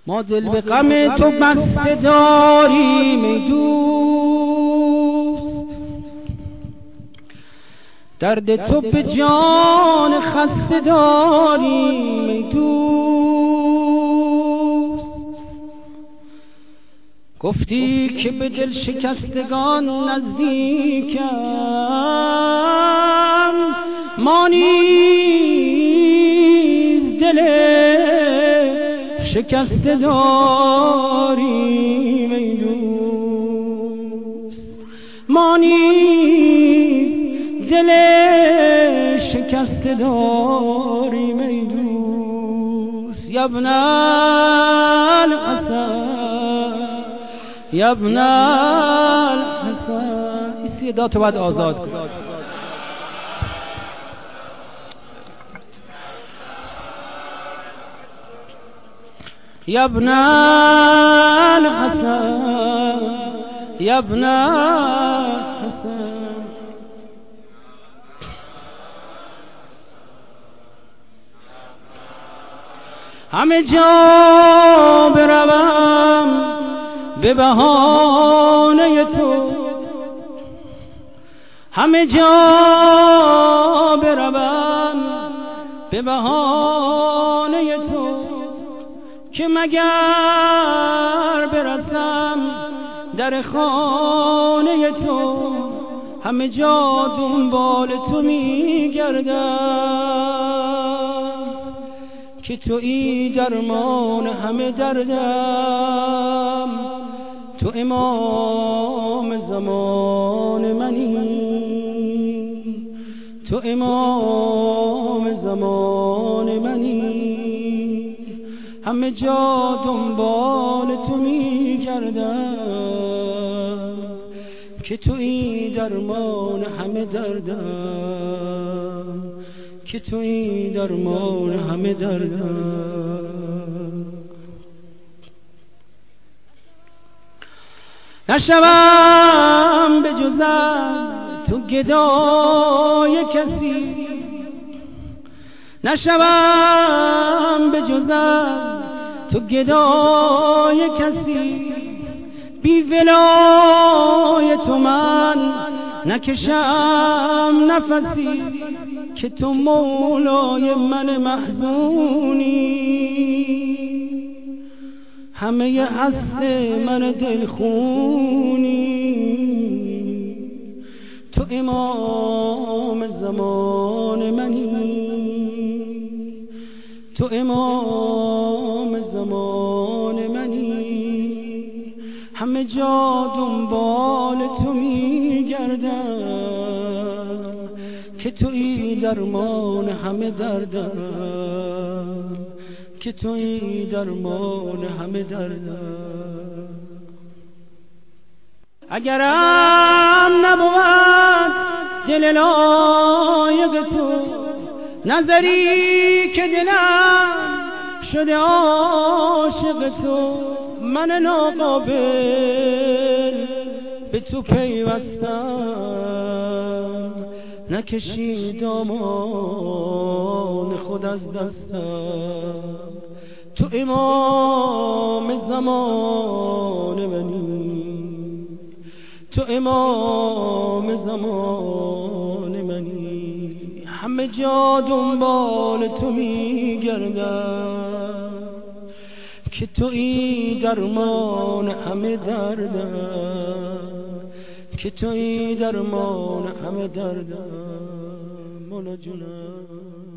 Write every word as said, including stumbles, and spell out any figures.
ما دل به غم تو بسته داریم ای دوست، درد تو به جان خسته داریم ای دوست. گفتی که به دل شکستگان نزدیکم، ما نیز دل شکسته داریم ای دوست، ما نیز دل شکسته داریم ای دوست. یا ابن الحسن، یا ابن الحسن، این صدا تو باید آزاد کن. یا ابن الحسن، یا ابن الحسن، همه جا بروم به بهانه تو، همه جا بروم به بهانه تو، که مگر برسم در خانه تو، همه جا دنبال تو میگردم، که تویی درمان همه دردم، تو امام زمان منی، تو امام زمان منی، همه جا دنبال تو میگردم، که تویی درمان همه دردم، که تویی درمان همه دردم. نشوم به جز تو گدای کسی، نشوم به جز تو گدای کسی، بی ولای تو من نکشم نفسی، که تو مولای من محزونی، همه هست من دلخونی، تو امام زمان منی، تو امام زمان منی، همه جا دنبال تو میگردم، که تویی درمان همه دردم، که تویی درمان همه دردم. اگرم نبود دل لایق تو، نظری که دلم شده عاشق تو، من ناقابل به تو پیوستم، نکشی دامان خود از دستم، تو امام زمان منی، تو امام زمان منی، همه جا دنبال تو میگردم، که تویی درمان همه دردم، که تویی درمان همه دردم. مولا جونم